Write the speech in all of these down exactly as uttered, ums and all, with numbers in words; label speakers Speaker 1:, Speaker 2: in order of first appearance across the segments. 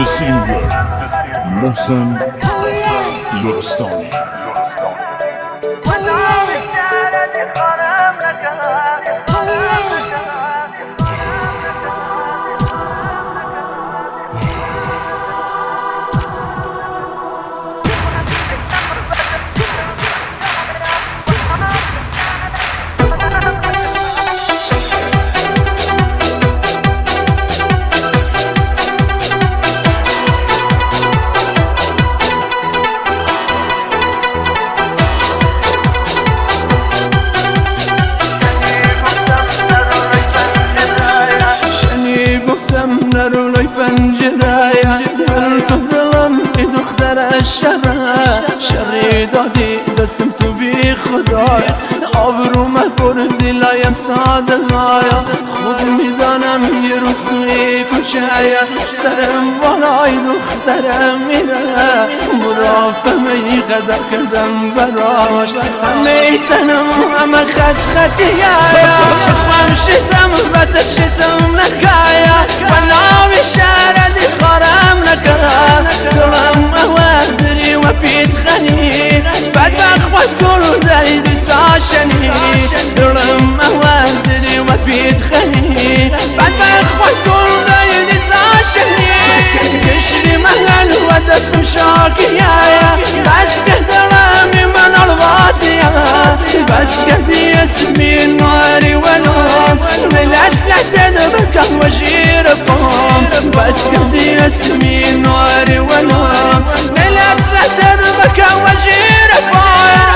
Speaker 1: بسینگر محسن لرستانی.
Speaker 2: نرولای پنجره بلکه دلم ای دختر شره شری دادی دستم تو بی خدای آبروم بردی لایم ساده لایا خود میدانم یه روزی کچه سرم بالای دخترم میره مرافمه ای قدر کردم براش همه تنم همه خط خطیه خمشتم بتشتم نکایا وناوی شاردی خارم نکا دلم اوادری و پیت خنی بعد بخوات کلو دایدی ساشنی دلم اوادری و پیت خنی بعد بخوات کلو دایدی ساشنی کشری مهل و دستم شاکیه بس که دلمی من الوازیه بس که دی اسمی نواری ولوم ملت لحتد بکم و جیر بام بس که دی اسمی نواری ولوم ملت لحتد بکم و جیر بام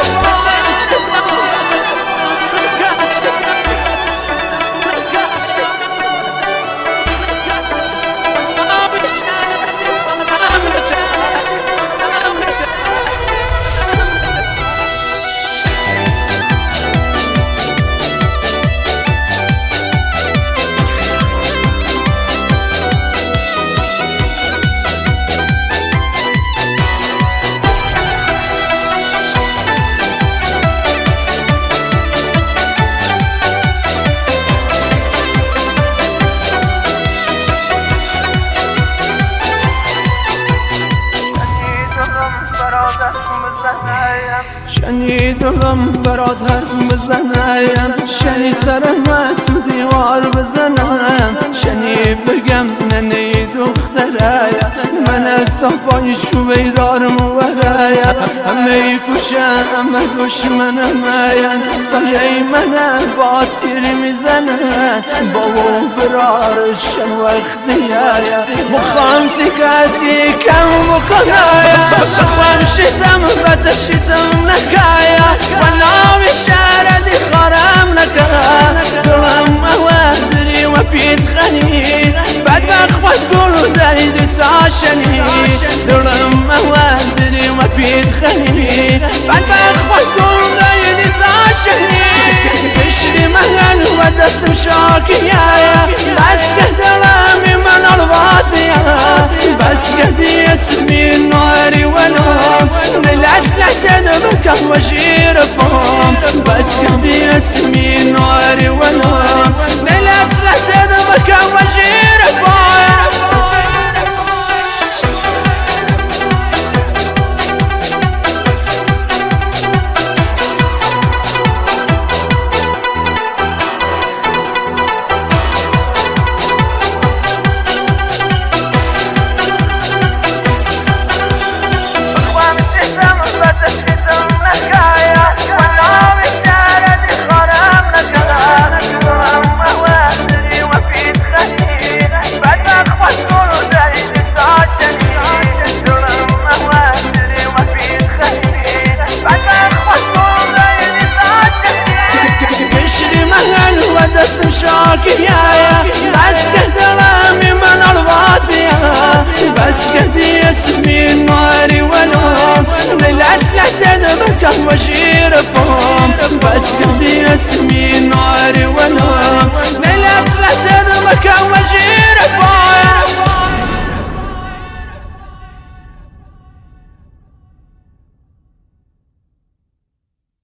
Speaker 2: شنی دلم برات حرف بزنم شنی سرم تو دیوار بزنم شنی بگم ننه دختره من صفای چوبه دارم ورایا همه کشه همه دشمنم سایه من با تیری میزنن بابا برارشن وقتیه مخوام سکتی کم بکنایا بخوام شتم بتشتم نکایا وناوی شاردی خارم نکا دلم اوادری و پیت خنی بعد بخوات گلو دایدی ساشنی دلم اوادری و پیت خنی بعد بخوات گلو دایدی ساشنی کشری مهل و دستم شاکیه بس که دلمی من الوازیه بس که دی اسمی نواری ولوم ملت لحتد بکم و جیر بام بس که دی اسمی نواری ولوم ملت لحتد بکم و جیر بام دستم شاکیه بس که دلمی من الوازیه بس که دی اسمی نواری ولوم ملت لحتد بکم و جیر بام بس که دی اسمی